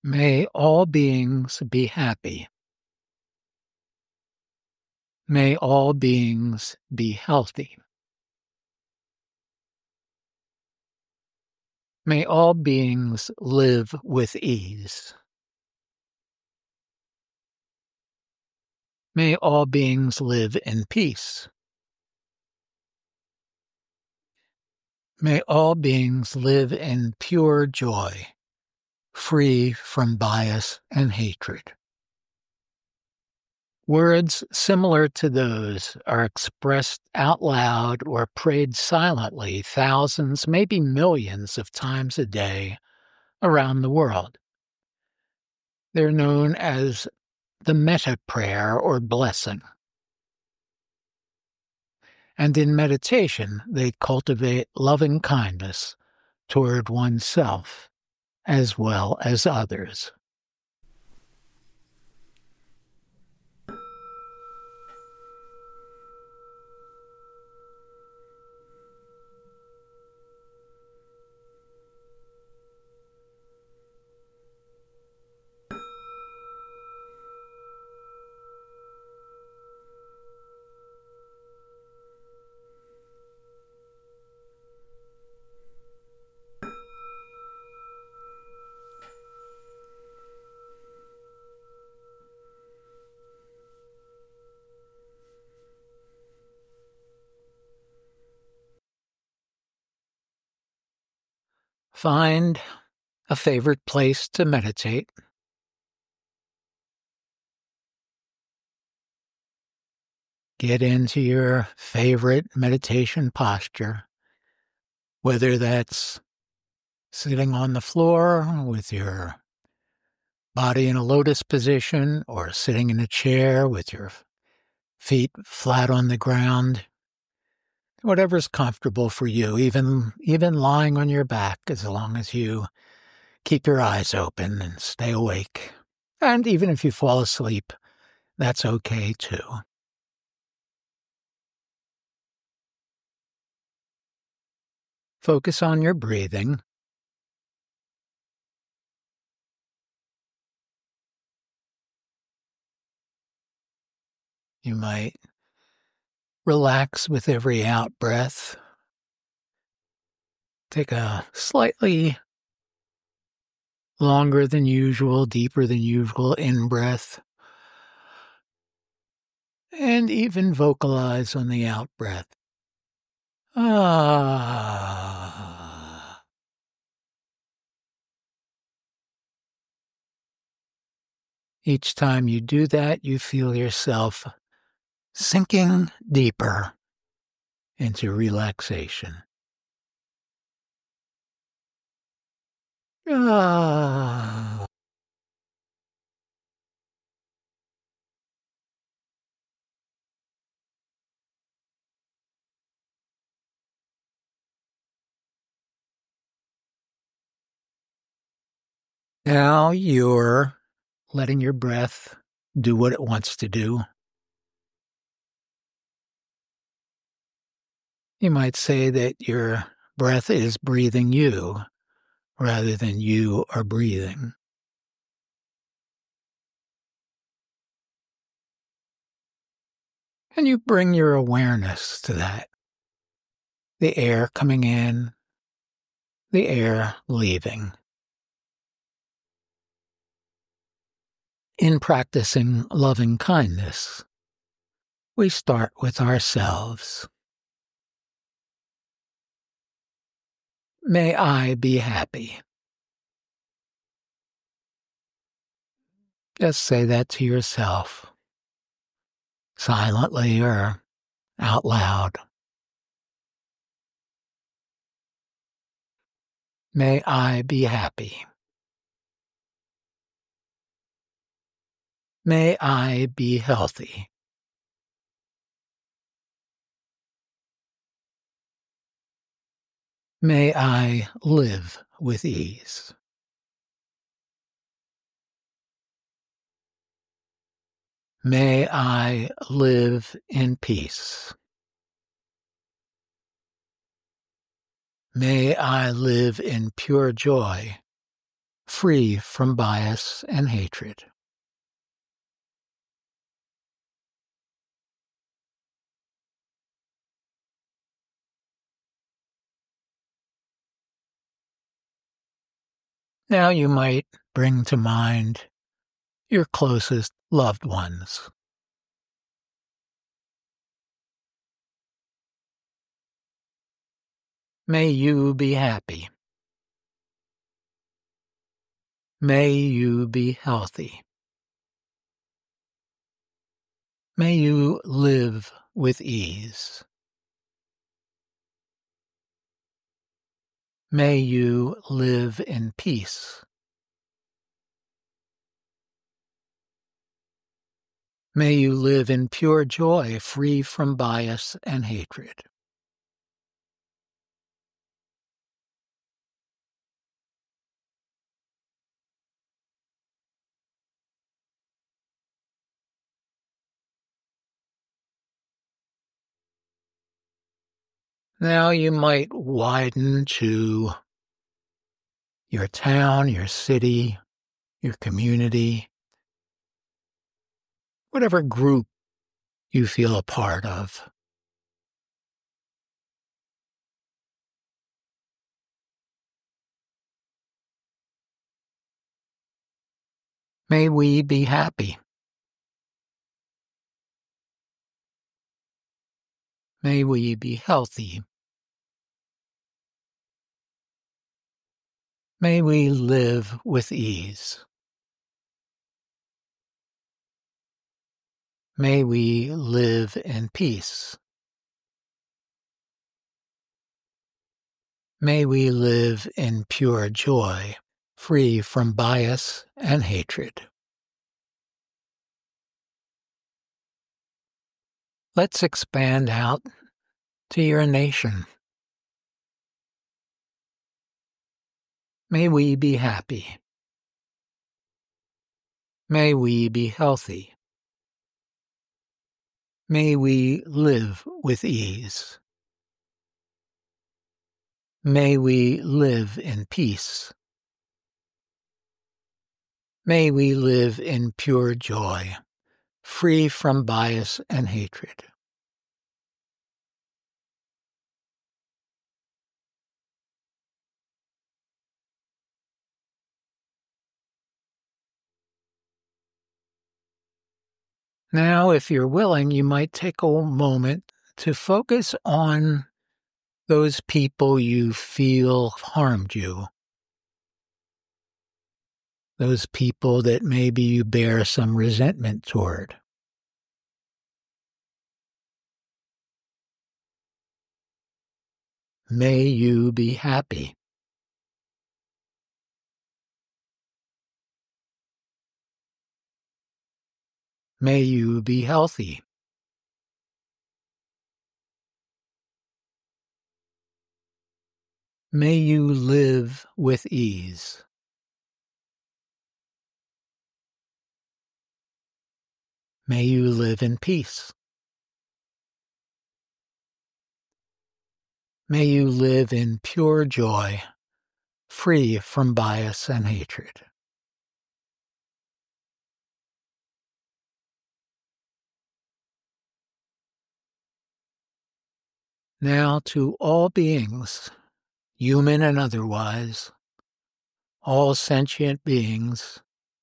May all beings be happy. May all beings be healthy. May all beings live with ease. May all beings live in peace. May all beings live in pure joy, free from bias and hatred. Words similar to those are expressed out loud or prayed silently thousands, maybe millions of times a day around the world. They're known as the metta prayer or blessing. And in meditation, they cultivate loving kindness toward oneself as well as others. Find a favorite place to meditate. Get into your favorite meditation posture, whether that's sitting on the floor with your body in a lotus position or sitting in a chair with your feet flat on the ground. Whatever's comfortable for you, even lying on your back, as long as you keep your eyes open and stay awake. And even if you fall asleep, that's okay too. Focus on your breathing. You might relax with every out-breath. Take a slightly longer than usual, deeper than usual in-breath. And even vocalize on the out-breath. Ah. Each time you do that, you feel yourself sinking deeper into relaxation. Ah. Now you're letting your breath do what it wants to do. You might say that your breath is breathing you rather than you are breathing. And you bring your awareness to that. The air coming in, the air leaving. In practicing loving kindness, we start with ourselves. May I be happy. Just say that to yourself, silently or out loud. May I be happy. May I be healthy. May I live with ease. May I live in peace. May I live in pure joy, free from bias and hatred. Now you might bring to mind your closest loved ones. May you be happy. May you be healthy. May you live with ease. May you live in peace. May you live in pure joy, free from bias and hatred. Now you might widen to your town, your city, your community, whatever group you feel a part of. May we be happy. May we be healthy. May we live with ease. May we live in peace. May we live in pure joy, free from bias and hatred. Let's expand out to your nation. May we be happy. May we be healthy. May we live with ease. May we live in peace. May we live in pure joy, free from bias and hatred. Now, if you're willing, you might take a moment to focus on those people you feel harmed you, those people that maybe you bear some resentment toward. May you be happy. May you be healthy. May you live with ease. May you live in peace. May you live in pure joy, free from bias and hatred. Now to all beings, human and otherwise, all sentient beings,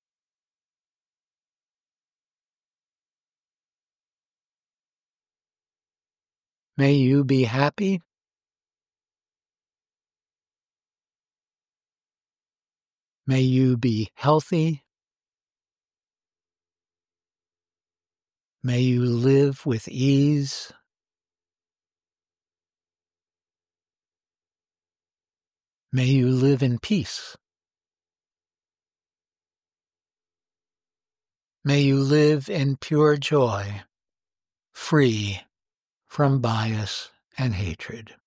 may you be happy. May you be healthy. May you live with ease. May you live in peace. May you live in pure joy, free from bias and hatred.